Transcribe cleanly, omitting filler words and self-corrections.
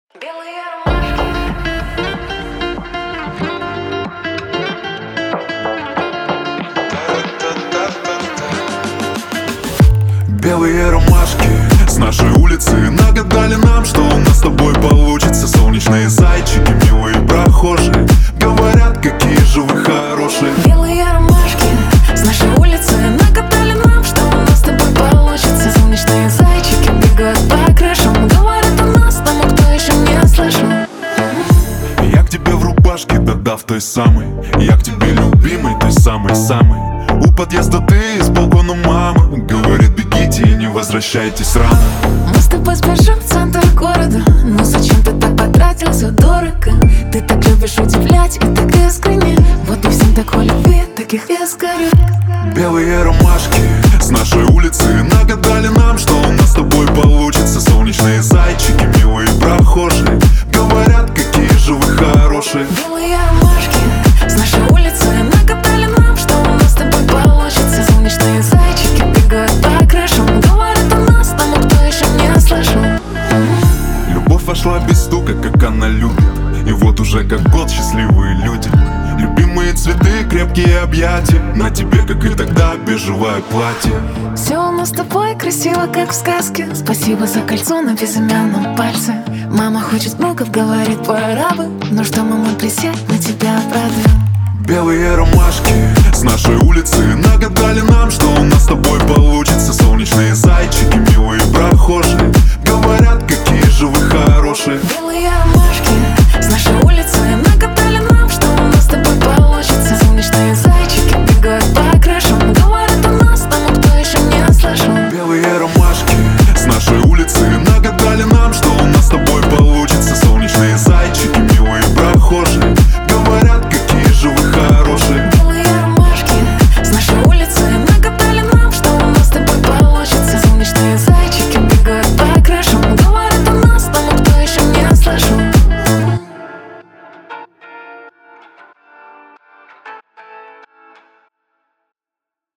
Белые ромашки. Белые ромашки с нашей улицы нагадали нам, что у нас с тобой получится. Солнечные зайчики, милые прохожие, говорят, какие же вы хорошие. Белые ромашки с нашей улицы нагадали нам, что у нас с тобой получится. Солнечные зайчики бегают по крышам, говорят о нас тому, кто еще не слышал. Я к тебе в рубашке, да-да, в той самой. Я к тебе любимой, той самой-самой. У подъезда ты, с балкона мама говорит, бегите и не возвращайтесь рано. Мы с тобой спешим в центр города, но зачем ты так потратился дорого? Ты так любишь удивлять и так искренне. Вот и всем такой любви, таких я сгорю. Белые ромашки с нашей улицы нагадали нам, что у нас с тобой получится. Солнечные зайчики, милые прохожие, говорят, какие же вы хорошие. Белые ромашки с нашей улицы нагадали нам, что у нас с тобой получится. Солнечные зайчики бегают по крышам, говорят о нас тому, кто еще не слышал. Любовь вошла без стука, как она любит. И вот уже как год счастливые люди. Любимые цветы, крепкие объятия. На тебе, как и тогда, бежевое платье. Все у нас с тобой красиво, как в сказке. Спасибо за кольцо на безымянном пальце. Мама хочет внуков, говорит, пора бы. Ну что, мама, присядь, мы тебя обрадуем. Белые ромашки с нашей улицы нагадали нам, что у нас с тобой получится. Солнечные зайчики, милые прохожие, говорят, какие же вы хорошие. Белые ромашки с нашей улицы нагадали